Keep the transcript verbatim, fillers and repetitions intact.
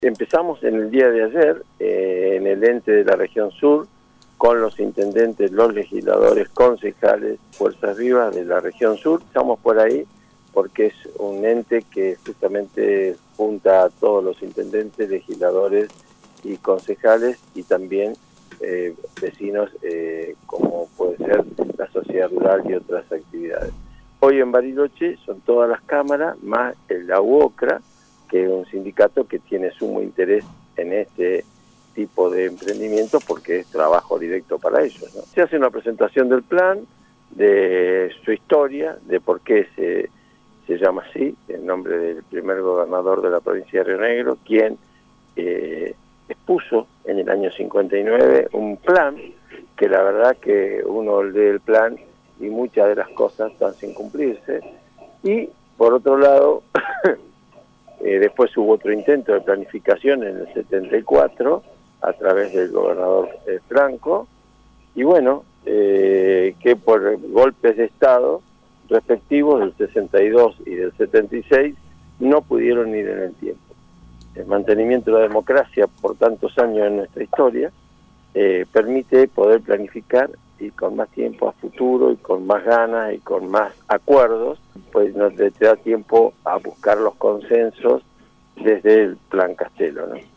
Empezamos en el día de ayer eh, en el ente de la región sur con los intendentes, los legisladores, concejales, fuerzas vivas de la región sur. Estamos por ahí porque es un ente que justamente junta a todos los intendentes, legisladores y concejales y también eh, vecinos eh, como puede ser la sociedad rural y otras actividades. Hoy en Bariloche son todas las cámaras más la U O C R A, que es un sindicato que tiene sumo interés en este tipo de emprendimiento porque es trabajo directo para ellos, ¿no? Se hace una presentación del plan, de su historia, de por qué se, se llama así, el nombre del primer gobernador de la provincia de Río Negro, quien eh, expuso en el año cincuenta y nueve un plan que la verdad que uno lee el plan y muchas de las cosas están sin cumplirse. Y por otro lado, eh, después hubo otro intento de planificación en el setenta y cuatro a través del gobernador eh, Franco, y bueno, eh, que por golpes de Estado respectivos del sesenta y dos y del setenta y seis no pudieron ir en el tiempo. El mantenimiento de la democracia por tantos años en nuestra historia eh, permite poder planificar y con más tiempo a futuro y con más ganas y con más acuerdos, pues nos te da tiempo a buscar los consensos desde el Plan Castelo, ¿no?